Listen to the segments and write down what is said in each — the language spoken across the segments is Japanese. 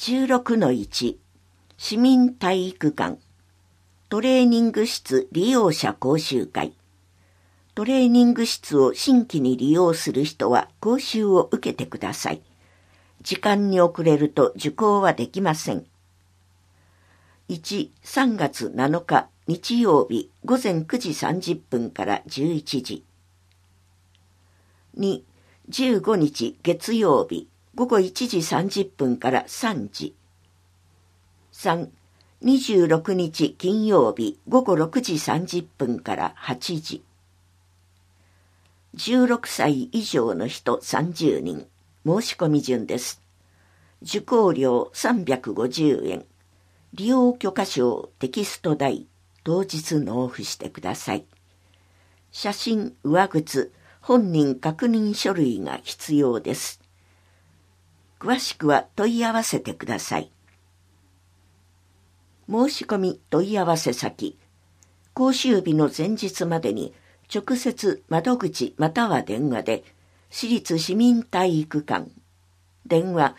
16-1 市民体育館トレーニング室利用者講習会。トレーニング室を新規に利用する人は講習を受けてください。時間に遅れると受講はできません。1、3月7日日曜日午前9時30分から11時。2、15日月曜日午後1時30分から3時。3、26日金曜日午後6時30分から8時。16歳以上の人30人。申し込み順です。受講料350円。利用許可証テキスト代、当日納付してください。写真、上靴、本人確認書類が必要です。詳しくは問い合わせてください。申し込み問い合わせ先、講習日の前日までに直接窓口または電話で、私立市民体育館、電話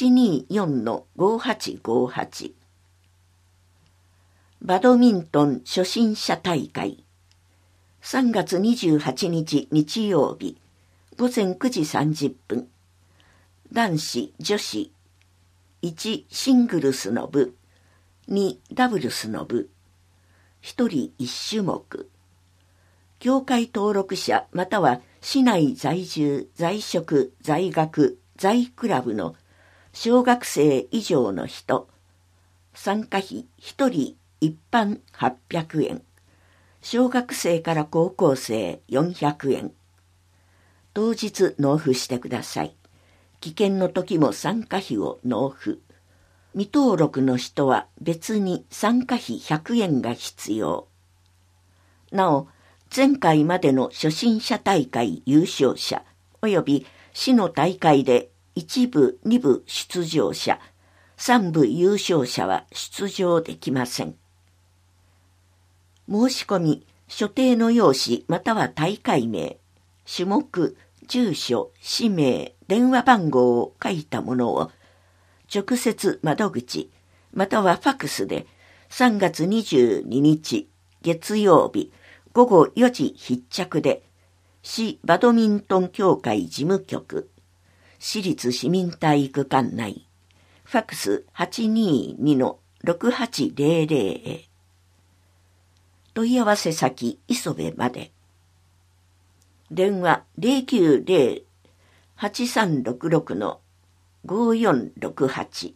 824-5858。バドミントン初心者大会、3月28日日曜日、午前9時30分。男子、女子、1シングルスの部、2ダブルスの部、1人1種目。協会登録者または市内在住、在職、在学、在クラブの小学生以上の人。参加費1人一般800円。小学生から高校生400円。当日納付してください。棄権の時も参加費を納付。未登録の人は別に参加費100円が必要。なお、前回までの初心者大会優勝者及び市の大会で1部、2部出場者、3部優勝者は出場できません。申し込み、所定の用紙または大会名、種目、住所、氏名、電話番号を書いたものを直接窓口またはファクスで3月22日月曜日午後4時必着で市バドミントン協会事務局市立市民体育館内ファクス 822-6800 へ問い合わせ先磯部まで電話 090-8366-5468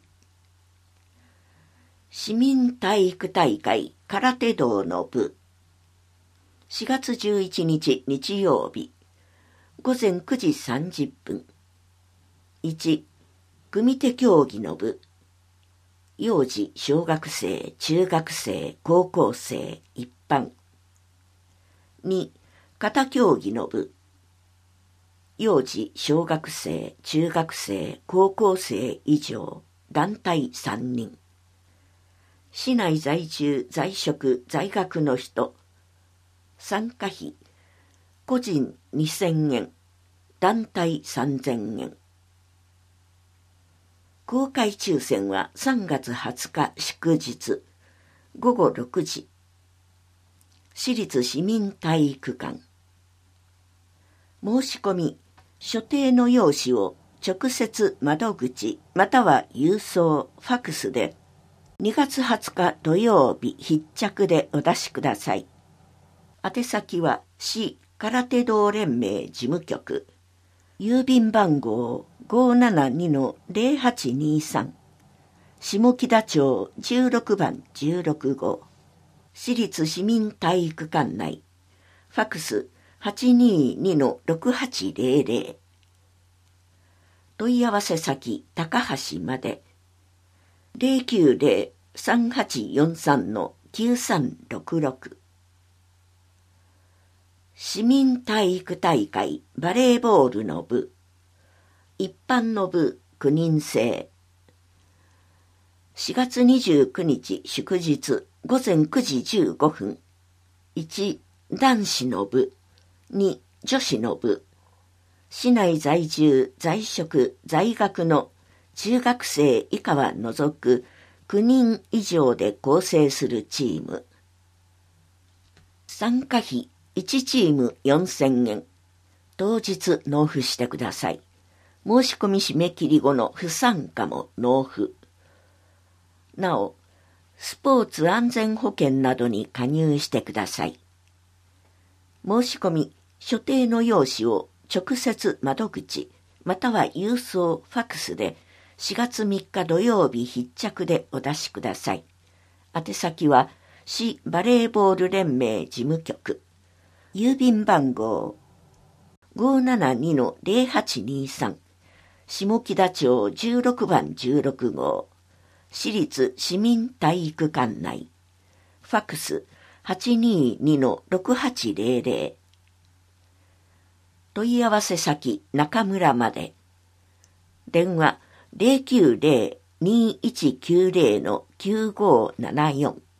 市民体育大会空手道の部4月11日日曜日午前9時30分1組手競技の部幼児小学生中学生高校生一般2型競技の部幼児小学生中学生高校生以上団体3人市内在住在職在学の人参加費個人2000円団体3000円公開抽選は3月20日祝日午後6時市立市民体育館申し込み所定の用紙を直接窓口または郵送ファクスで2月20日土曜日必着でお出しください。宛先は市空手道連盟事務局郵便番号 572-0823 下北町16番16号市立市民体育館内ファクス 822-6800 問い合わせ先高橋まで 090-3843-9366 市民体育大会バレーボールの部一般の部9人制4月29日祝日午前9時15分1男子の部2女子の部市内在住在職在学の中学生以下は除く9人以上で構成するチーム。参加費1チーム4000円。当日納付してください。申し込み締め切り後の不参加も納付。なお、スポーツ安全保険などに加入してください。申し込み、所定の用紙を直接窓口、または郵送ファックスで4月3日土曜日必着でお出しください。宛先は市バレーボール連盟事務局。郵便番号 572-0823 下北町16番16号市立市民体育館内。ファックス 822-6800。問い合わせ先中村まで。電話 090-2190-9574